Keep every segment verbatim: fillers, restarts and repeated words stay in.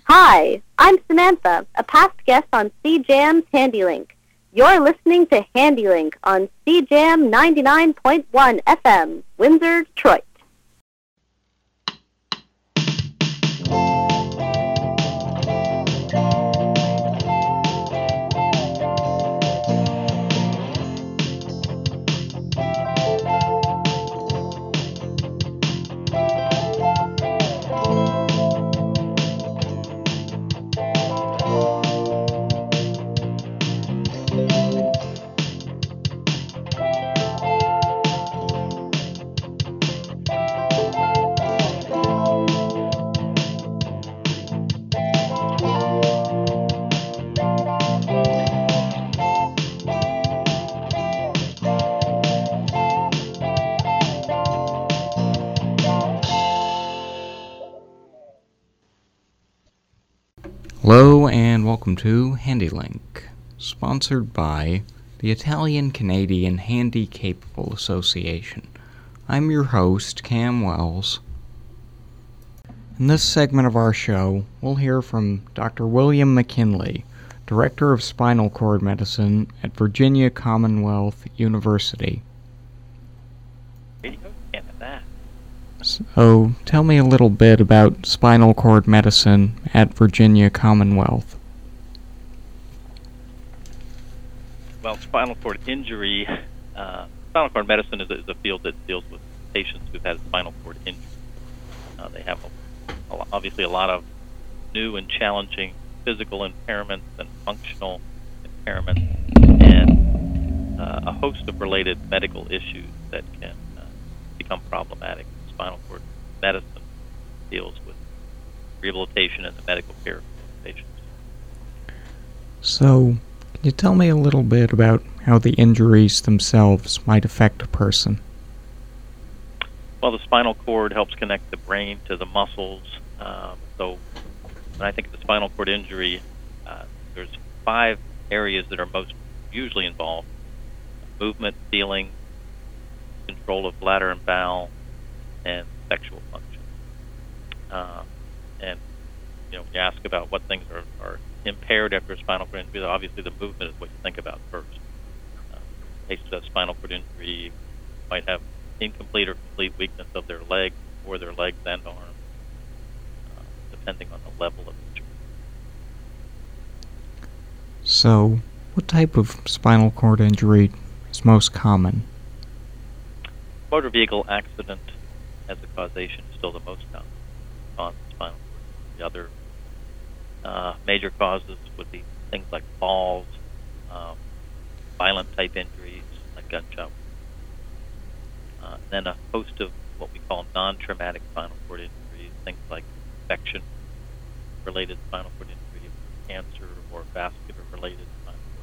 Hi, I'm Samantha, a past guest on C Jam's HandyLink. You're listening to HandyLink on C Jam ninety-nine point one F M, Windsor, Detroit. Hello and welcome to HandyLink, sponsored by the Italian-Canadian Handy Capable Association. I'm your host, Cam Wells. In this segment of our show, we'll hear from Doctor William McKinley, Director of Spinal Cord Medicine at Virginia Commonwealth University. So, tell me a little bit about spinal cord medicine at Virginia Commonwealth. Well, spinal cord injury, uh, spinal cord medicine is a, is a field that deals with patients who've had spinal cord injury. Uh, they have a, a, obviously a lot of new and challenging physical impairments and functional impairments, and uh, a host of related medical issues that can uh, become problematic. Spinal cord medicine deals with rehabilitation and the medical care of patients. So, can you tell me a little bit about how the injuries themselves might affect a person? Well, the spinal cord helps connect the brain to the muscles. Um, so, when I think of the spinal cord injury, uh, there's five areas that are most usually involved: movement, feeling, control of bladder and bowel, and sexual function. Uh, and, you know, when you ask about what things are, are impaired after a spinal cord injury, obviously the movement is what you think about first. Uh, patients with spinal cord injury might have incomplete or complete weakness of their legs or their legs and arms, uh, depending on the level of injury. So, what type of spinal cord injury is most common? Motor vehicle accident as a causation is still the most common cause of spinal cord. The other uh, major causes would be things like falls, um, violent type injuries like gunshot, uh, then a host of what we call non-traumatic spinal cord injuries, things like infection-related spinal cord injury, cancer, or vascular-related spinal cord.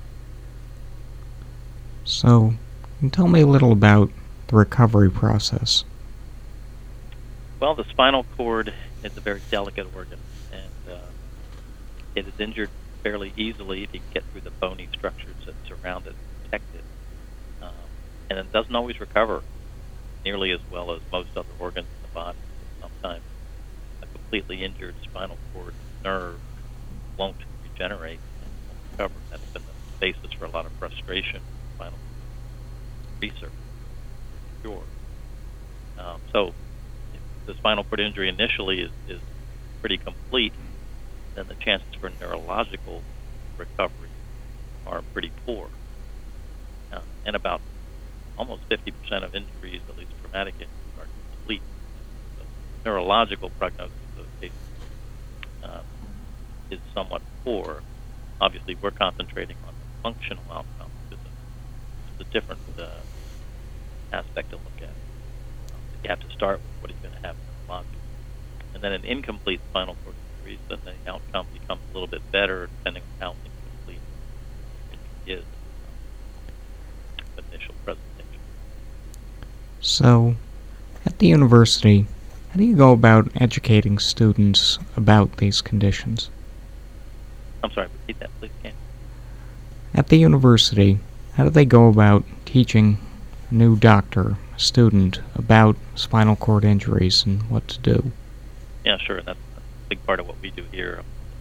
So, can you tell me a little about the recovery process? Well, the spinal cord is a very delicate organ, and uh, it is injured fairly easily if you can get through the bony structures that surround it and protect it. Um, and it doesn't always recover nearly as well as most other organs in the body. Sometimes a completely injured spinal cord nerve won't regenerate and won't recover. That's been the basis for a lot of frustration in spinal research. Sure. Um, so, the spinal cord injury initially is, is pretty complete, then the chances for neurological recovery are pretty poor. Uh, and about almost fifty percent of injuries, at least traumatic injuries, are complete. So neurological prognosis of those cases uh, is somewhat poor. Obviously, we're concentrating on the functional outcomes, which is a different uh, aspect to look at. You have to start with what is going to happen neurologically. And then in incomplete spinal cord injuries, then the outcome becomes a little bit better depending on how incomplete it is. The initial presentation. So, at the university, how do you go about educating students about these conditions? I'm sorry, repeat that, please, Ken. At the university, how do they go about teaching a new doctor, a student, about spinal cord injuries and what to do? Yeah, sure. That's a big part of what we do here at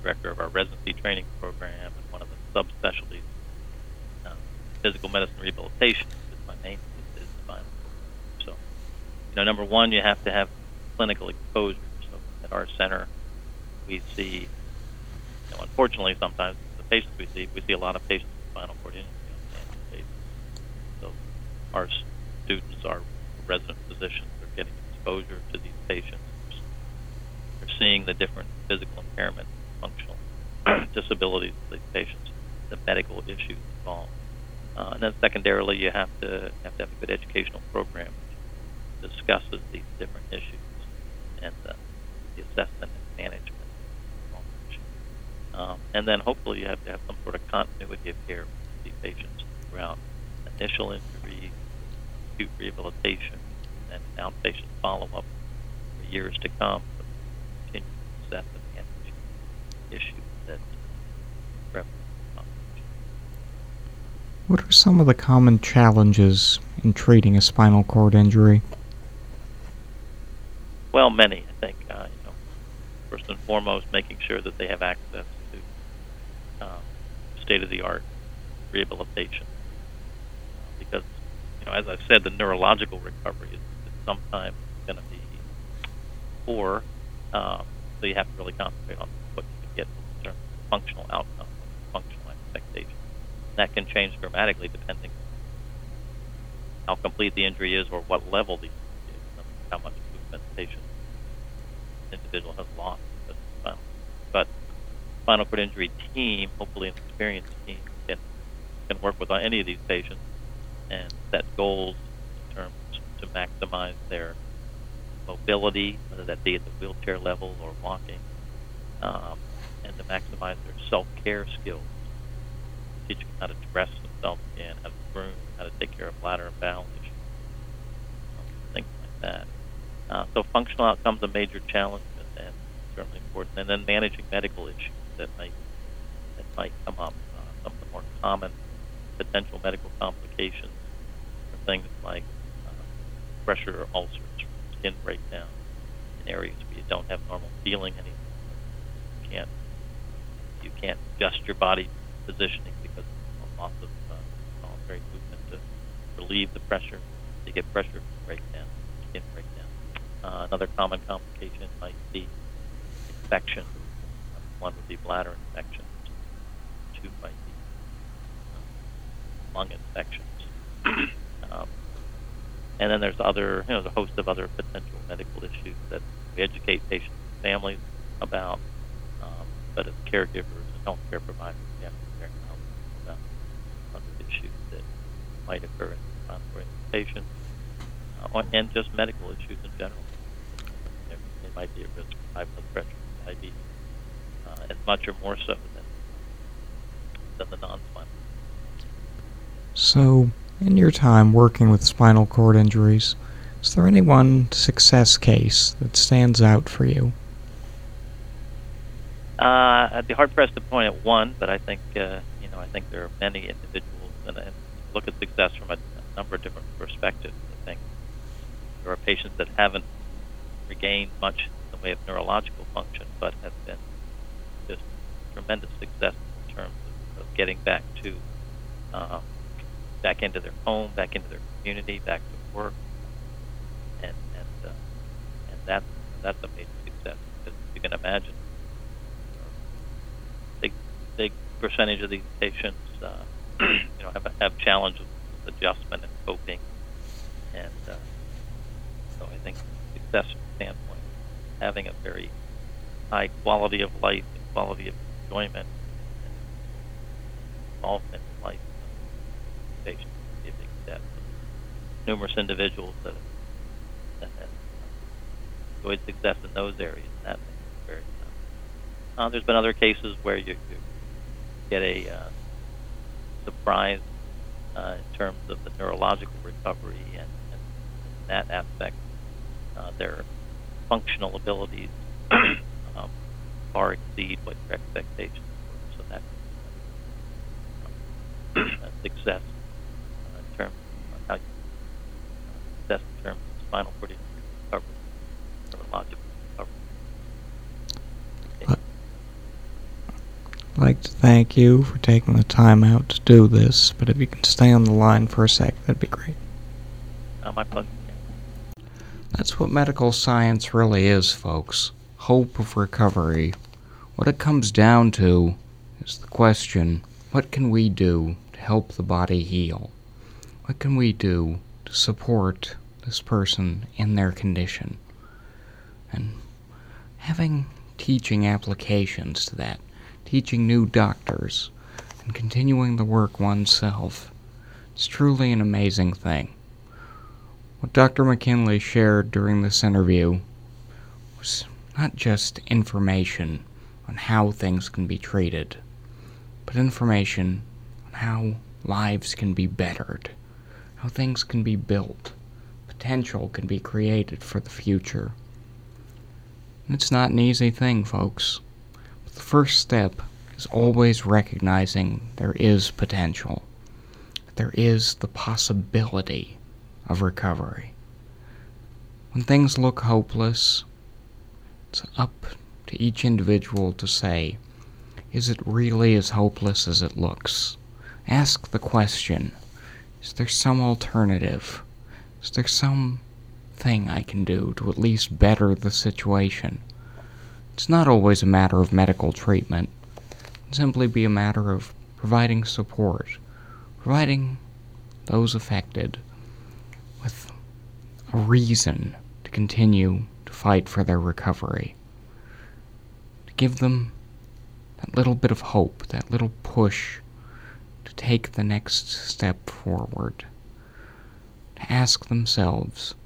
director of our residency training program, and one of the subspecialties, uh, physical medicine rehabilitation, is my main is, is spinal cord. So, you know, number one, you have to have clinical exposure. So at our center, we see, you know, unfortunately, sometimes the patients we see, we see a lot of patients with spinal cord injury on an annual basis. So our students, our resident physicians, are getting exposure to these patients. They're seeing the different physical impairment, functional disabilities of these patients, the medical issues involved. Uh, and then secondarily, you have to have to have a good educational program which discusses these different issues and uh, the assessment and management of all the issues. Um, and then hopefully you have to have some sort of continuity of care with these patients throughout initial injury, acute rehabilitation, and outpatient follow-up for years to come to continue to assess and manage issues that prevalent. What are some of the common challenges in treating a spinal cord injury? Well, many, I think. Uh, you know, first and foremost, making sure that they have access to um, state-of-the-art rehabilitation, uh, because, you know, as I've said, the neurological recovery is, is sometimes going to be poor, um, so you have to really concentrate on what you can get in terms of functional outcomes, functional expectations. That can change dramatically depending on how complete the injury is or what level the injury is, and how much movement the patient, individual has lost. But, but spinal cord injury team, hopefully an experienced team, can can work with any of these patients and set goals in terms to maximize their mobility, whether that be at the wheelchair level or walking, um, and to maximize their self-care skills. Teach them how to dress themselves again, how to groom, how to take care of bladder and bowel issues, um, things like that. Uh, so functional outcomes are a major challenge and, and certainly important. And then managing medical issues that might that might come up. Uh, some of the more common potential medical complications are things like uh, pressure ulcers, skin breakdown in areas where you don't have normal feeling anymore. You can't you can't adjust your body positioning because of loss of uh, voluntary movement to relieve the pressure. You get pressure breakdown, skin breakdown. Uh, another common complication might be infection. Uh, one would be bladder infections. Two might be uh, lung infections. um, and then there's other, you know, there's a host of other potential medical issues that we educate patients and families about. Um, but as caregivers and healthcare providers, we have to be very knowledgeable about other issues that might occur in spinal cord patients, uh, and just medical issues in general. They, they might be at risk of high blood pressure, diabetes, uh, as much or more so than than the non-spinal. So, in your time working with spinal cord injuries, is there any one success case that stands out for you? Uh, I'd be hard pressed to point at one, but I think uh, you know I think there are many individuals, and, and look at success from a, a number of different perspectives. I think there are patients that haven't regained much in the way of neurological function, but have been just tremendous success in terms of, of getting back to um, back into their home, back into their community, back to work, and and uh, and that's that's a major success, because you can imagine. Big percentage of these patients, uh, you know, have have challenges with adjustment and coping, and uh, so I think success standpoint, having a very high quality of life and quality of enjoyment and involvement in life of patients would be a big step. Numerous individuals that have, that have enjoyed success in those areas, and that makes it very tough. Uh, there's been other cases where you, you get a uh, surprise uh, in terms of the neurological recovery, and, and in that aspect, uh, their functional abilities um, far exceed what your expectations were. So that uh, success uh, in terms of how you uh, success in terms of spinal cord injury recovery, neurological recovery. Okay. I'd like to thank you for taking the time out to do this, but if you can stay on the line for a sec, that'd be great. Uh, my pleasure. That's what medical science really is, folks. Hope of recovery. What it comes down to is the question, what can we do to help the body heal? What can we do to support this person in their condition? And having teaching applications to that, teaching new doctors, and continuing the work oneself, it's truly an amazing thing. What Doctor McKinley shared during this interview was not just information on how things can be treated, but information on how lives can be bettered, how things can be built, potential can be created for the future. And it's not an easy thing, folks. But the first step is always recognizing there is potential, that there is the possibility of recovery. When things look hopeless, it's up to each individual to say, is it really as hopeless as it looks? Ask the question, is there some alternative? Is there some thing I can do to at least better the situation? It's not always a matter of medical treatment. It can simply be a matter of providing support, providing those affected with a reason to continue to fight for their recovery. To give them that little bit of hope, that little push to take the next step forward. To ask themselves,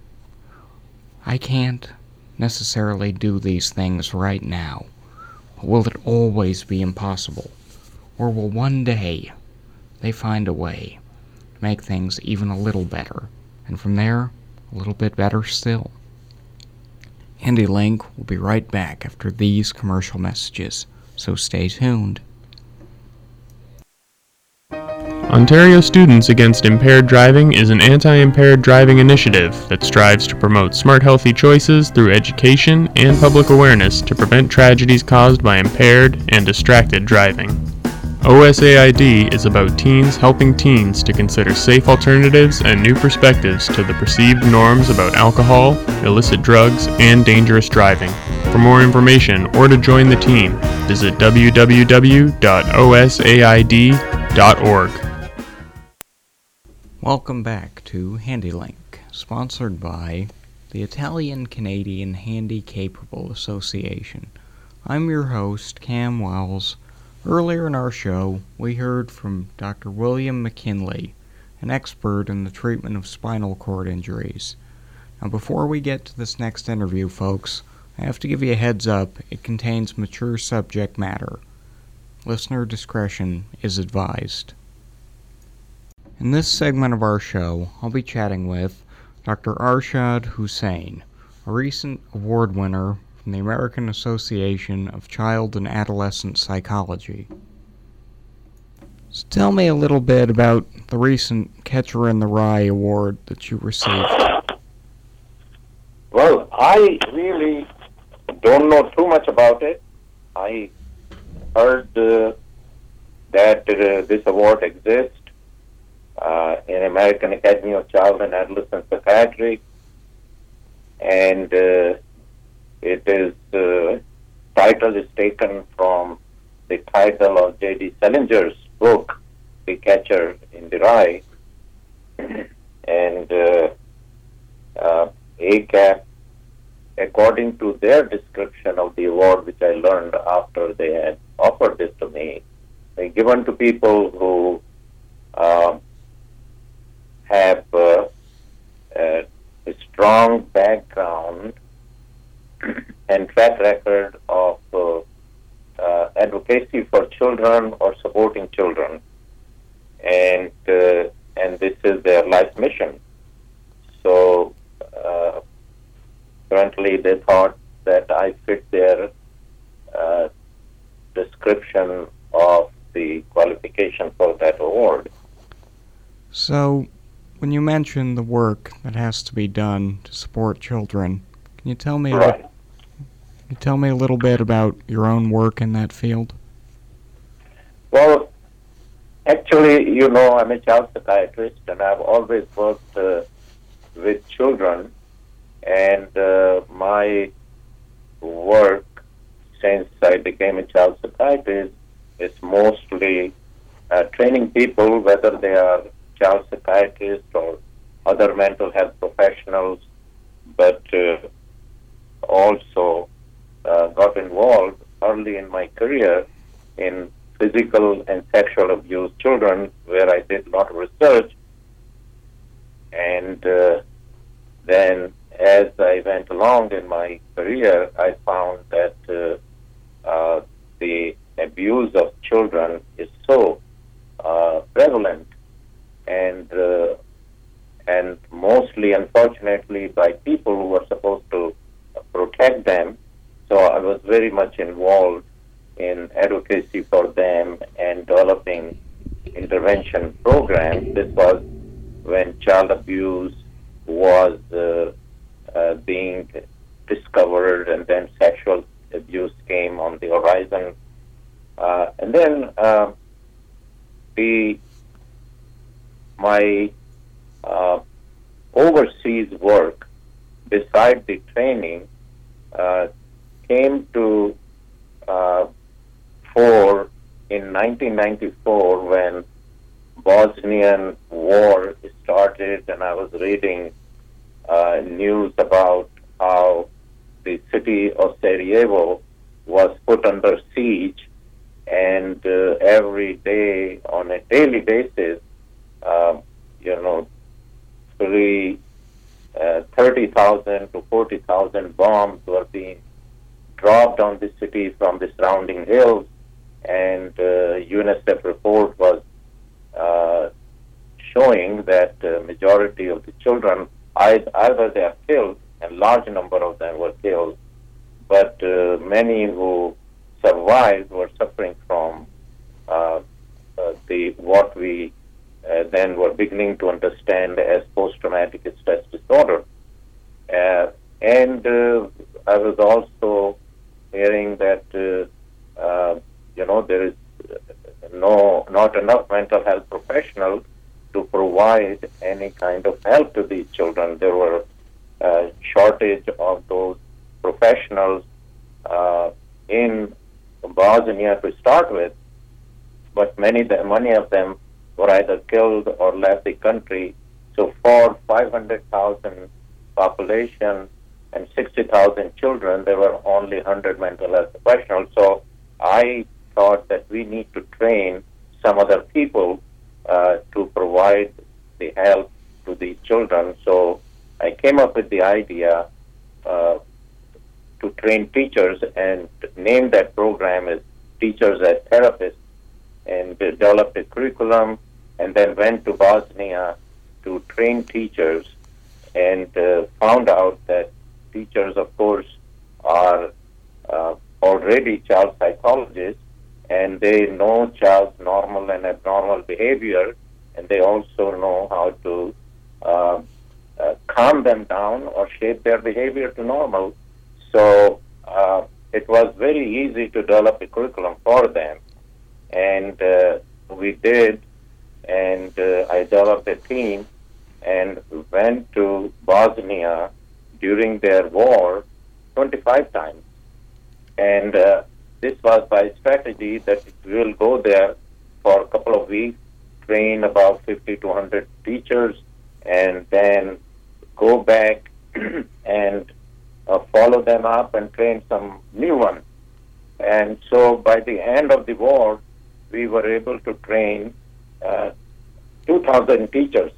I can't necessarily do these things right now, but will it always be impossible? Or will one day they find a way to make things even a little better, and from there, a little bit better still? HandyLink will be right back after these commercial messages, so stay tuned. Ontario Students Against Impaired Driving is an anti-impaired driving initiative that strives to promote smart, healthy choices through education and public awareness to prevent tragedies caused by impaired and distracted driving. O S A I D is about teens helping teens to consider safe alternatives and new perspectives to the perceived norms about alcohol, illicit drugs, and dangerous driving. For more information or to join the team, visit w w w dot o s a i d dot org. Welcome back to HandyLink, sponsored by the Italian-Canadian Handy-Capable Association. I'm your host, Cam Wells. Earlier in our show, we heard from Doctor William McKinley, an expert in the treatment of spinal cord injuries. Now, before we get to this next interview, folks, I have to give you a heads up. It contains mature subject matter. Listener discretion is advised. In this segment of our show, I'll be chatting with Doctor Arshad Hussain, a recent award winner from the American Association of Child and Adolescent Psychology. So tell me a little bit about the recent Catcher in the Rye award that you received. Well, I really don't know too much about it. I heard uh, that uh, this award exists uh, in American Academy of Child and Adolescent Psychiatry, and uh, it is uh, title is taken from the title of J D Salinger's book, The Catcher in the Rye, and uh, uh, A C A P, according to their description of the award, which I learned after they had offered this to me, they given to people who uh, have uh, uh, a strong background and track record of uh, uh, advocacy for children or supporting children, and uh, and this is their life mission. So uh, currently, they thought that I fit their uh, description of the qualification for that award. So, when you mention the work that has to be done to support children, can you tell me Right. a, can you tell me a little bit about your own work in that field? Well, actually, you know, I'm a child psychiatrist, and I've always worked uh, with children, and uh, my work since I became a child psychiatrist is mostly uh, training people, whether they are child psychiatrists or other mental health professionals, but uh, also uh, got involved early in my career in physical and sexual abuse children, where I did a lot of research. And uh, then as I went along in my career, I found that uh, uh, the abuse of children is so uh, prevalent and uh, and mostly, unfortunately, by people who are supposed to protect them. So I was very much involved in advocacy for them and developing intervention programs. This was when child abuse was uh, uh, being discovered, and then sexual abuse came on the horizon. Uh, and then uh, the my uh, overseas work, beside the training, uh, came to uh, fore in nineteen ninety-four when Bosnian war started, and I was reading uh, news about how the city of Sarajevo was put under siege, and uh, every day, on a daily basis, uh, you know, three, uh, thirty thousand to forty thousand bombs were being dropped on the city from the surrounding hills, and uh, UNICEF report was uh, showing that uh, majority of the children, either they are killed, and large number of them were killed, but uh, many who survived were suffering from uh, uh, the what we uh, then were beginning to understand as post-traumatic stress disorder. Uh, and uh, I was also hearing that uh, uh, you know there is no not enough mental health professionals to provide any kind of help to these children. There were uh, shortage of those professionals uh, in Bosnia to start with, but many many of them were either killed or left the country. So for five hundred thousand population and sixty thousand children, there were only one hundred mental health professionals. So I thought that we need to train some other people uh, to provide the help to these children. So I came up with the idea uh, to train teachers and name that program as Teachers as Therapists, and developed a curriculum, and then went to Bosnia to train teachers, and uh, found out that teachers, of course, are uh, already child psychologists, and they know child's normal and abnormal behavior, and they also know how to uh, uh, calm them down or shape their behavior to normal. So uh, it was very easy to develop a curriculum for them, and uh, we did, and uh, I developed a team and went to Bosnia during their war twenty-five times. And uh, this was by strategy that we will go there for a couple of weeks, train about fifty to one hundred teachers, and then go back and uh, follow them up and train some new ones. And so by the end of the war, we were able to train uh, two thousand teachers.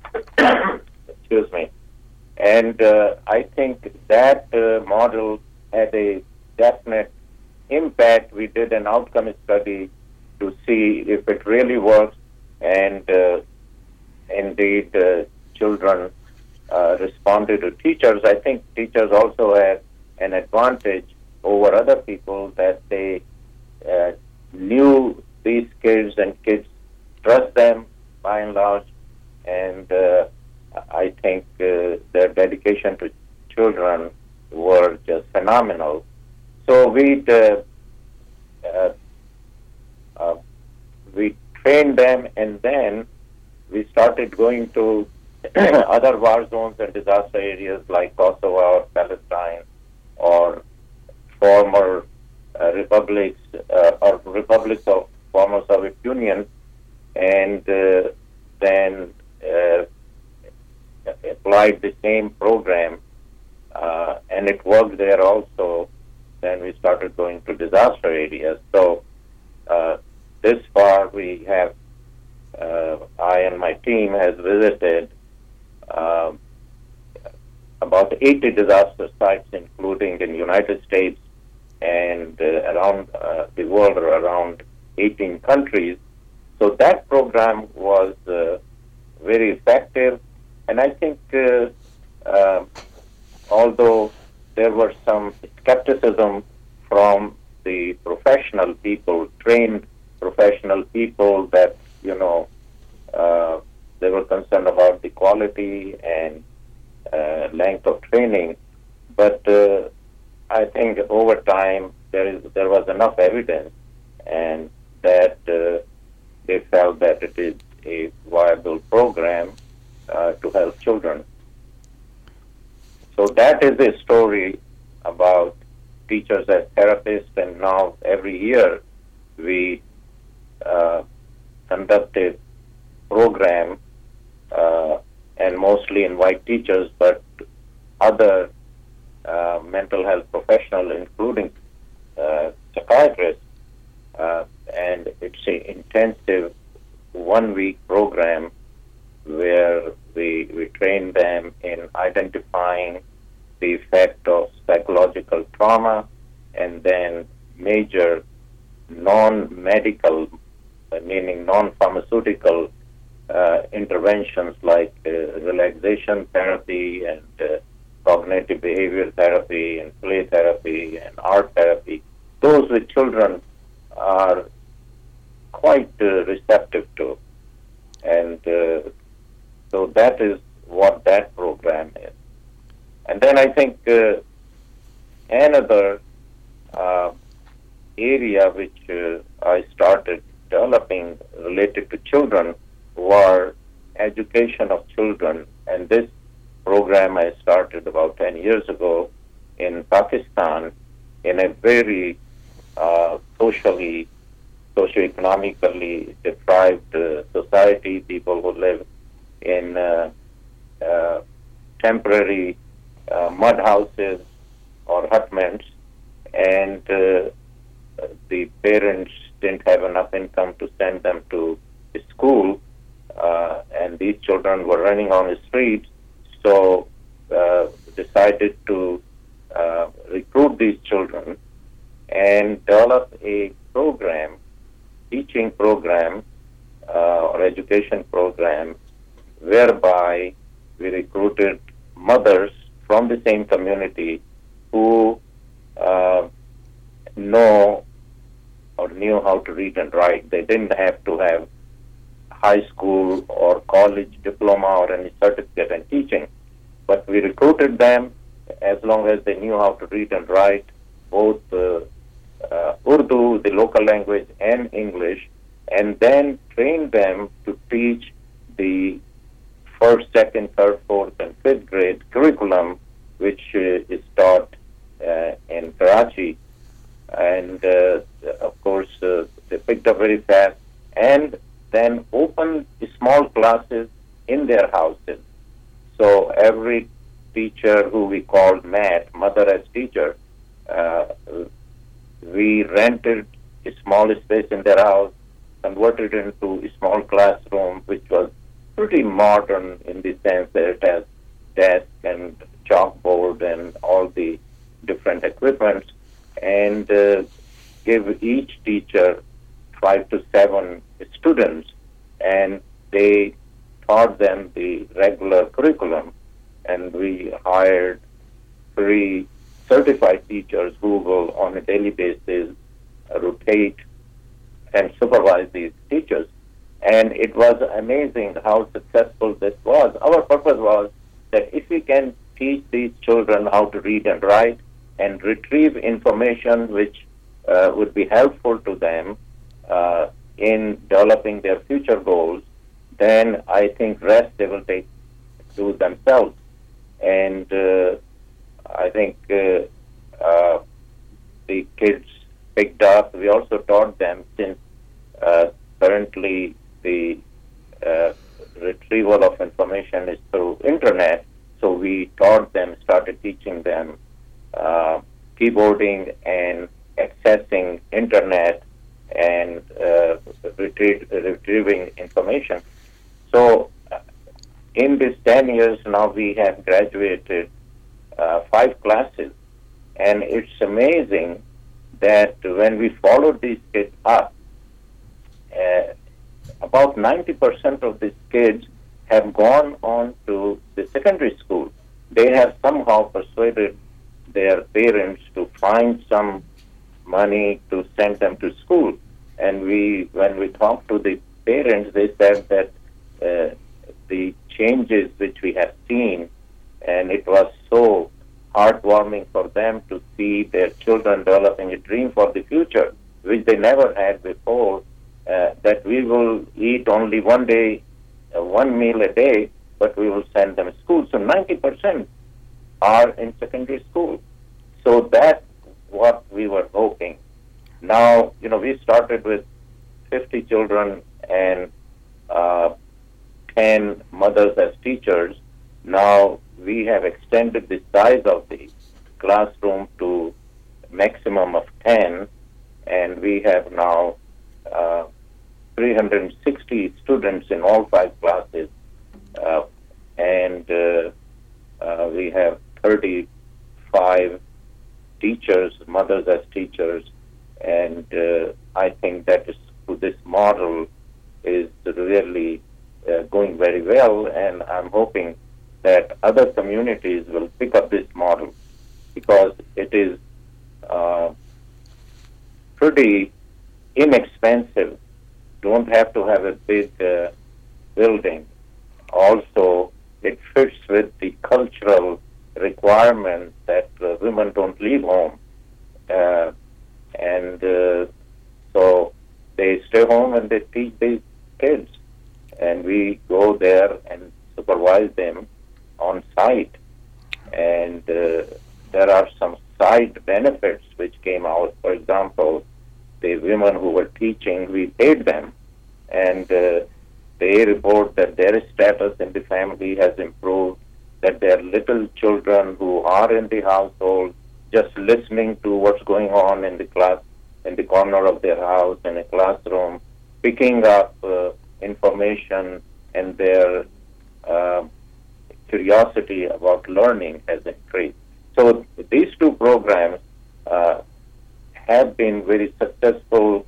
Excuse me. And uh, I think that uh, model had a definite impact. We did an outcome study to see if it really works, and uh, indeed uh, children uh, responded to teachers. I think teachers also had an advantage over other people that they uh, knew these kids, and kids trust them by and large, and uh, I think uh, their dedication to children were just phenomenal. So we uh, uh, uh, trained them, and then we started going to other war zones and disaster areas like Kosovo or Palestine or former uh, republics uh, or republics of former Soviet Union, and uh, then uh, applied the same program, uh, and it worked there also. Then we started going to disaster areas. So uh, this far we have, uh, I and my team has visited uh, about eighty disaster sites, including in the United States and uh, around uh, the world, or around eighteen countries. So that program was uh, very effective, and I think uh, uh, although there was some skepticism from the professional people, trained professional people, that, you know, uh, they were concerned about the quality and uh, length of training. But uh, I think over time there is there was enough evidence, and that uh, they felt that it is a viable program uh, to help children. So that is a story about teachers as therapists, and now every year we uh, conduct a program uh, and mostly invite teachers, but other uh, mental health professionals, including uh, psychiatrists, uh, and it's an intensive one-week program where we, we train them in identifying the effect of psychological trauma, and then major non-medical, uh, meaning non-pharmaceutical uh, interventions like uh, relaxation therapy and uh, cognitive behavior therapy and play therapy and art therapy. Those with children are quite uh, receptive to. And uh, so that is what that program is. And then I think uh, another uh, area which uh, I started developing related to children were education of children. And this program I started about ten years ago in Pakistan, in a very uh, socially, socioeconomically deprived uh, society, people who live in uh, uh, temporary uh, mud houses or hutments, and uh, the parents didn't have enough income to send them to school, uh, and these children were running on the streets, so uh, decided to uh, recruit these children and develop a program, teaching program uh, or education program, whereby we recruited mothers from the same community who uh, know or knew how to read and write. They didn't have to have high school or college diploma or any certificate in teaching, but we recruited them as long as they knew how to read and write both uh, uh, Urdu, the local language, and English, and then trained them to teach the first, second, third, fourth, and fifth grade curriculum, which uh, is taught uh, in Karachi. And uh, of course, uh, they picked up very fast, and then opened small classes in their houses. So every teacher who we called Matt, mother as teacher, uh, we rented a small space in their house, converted it into a small classroom, which was pretty modern in the sense that it has desk and chalkboard and all the different equipment, and uh, give each teacher five to seven students, and they taught them the regular curriculum. And we hired three certified teachers who will, on a daily basis, uh, rotate and supervise these teachers. And it was amazing how successful this was. Our purpose was that if we can teach these children how to read and write and retrieve information which uh, would be helpful to them uh, in developing their future goals, then I think rest they will take do themselves. And uh, I think uh, uh, the kids picked up. We also taught them, since uh, currently the uh, retrieval of information is through internet, so we taught them, started teaching them uh, keyboarding and accessing internet and uh, retrieve, retrieving information. So uh, in these ten years now, we have graduated uh, five classes, and it's amazing that when we followed these kids up, uh, about ninety percent of these kids have gone on to the secondary school. They have somehow persuaded their parents to find some money to send them to school. And we, when we talked to the parents, they said that uh, the changes which we have seen, and it was so heartwarming for them to see their children developing a dream for the future, which they never had before, uh, that we will eat only one day, uh, one meal a day, but we will send them to school. So ninety percent are in secondary school. So that's what we were hoping. Now, you know, we started with fifty children and uh, ten mothers as teachers. Now we have extended the size of the classroom to maximum of ten, and we have now uh, three hundred sixty students in all five classes, uh, and uh, uh, we have thirty-five teachers, mothers as teachers, and uh, I think that is, this model is really uh, going very well, and I'm hoping that other communities will pick up this model, because it is uh, pretty inexpensive. Don't have to have a big uh, building. Also, it fits with the cultural requirement that uh, women don't leave home. Uh, and uh, so they stay home and they teach these kids. And we go there and supervise them on site. And uh, there are some side benefits which came out. For example, the women who were teaching, we paid them. And uh, they report that their status in the family has improved, that their little children who are in the household, just listening to what's going on in the class, in the corner of their house, in a classroom, picking up uh, information, and their uh, curiosity about learning has increased. So these two programs uh, have been very successful,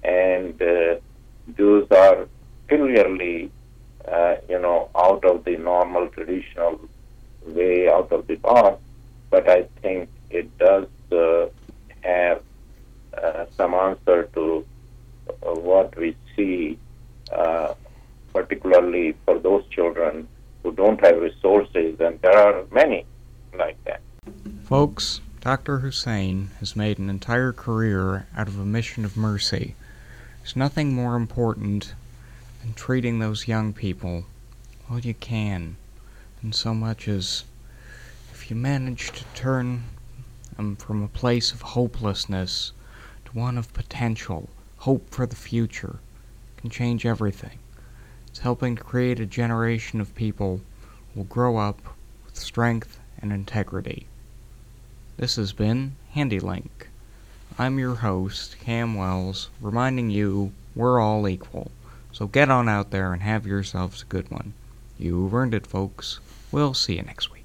and uh, those are clearly, uh, you know, out of the normal traditional way, out of the box. But I think it does uh, have uh, some answer to uh, what we see, uh, particularly for those children who don't have resources, and there are many like that. Folks, Doctor Hussain has made an entire career out of a mission of mercy. There's nothing more important than treating those young people well you can, and so much as if you manage to turn them from a place of hopelessness to one of potential, hope for the future, can change everything. It's helping to create a generation of people who will grow up with strength and integrity. This has been HandyLink. I'm your host, Cam Wells, reminding you we're all equal. So get on out there and have yourselves a good one. You've earned it, folks. We'll see you next week.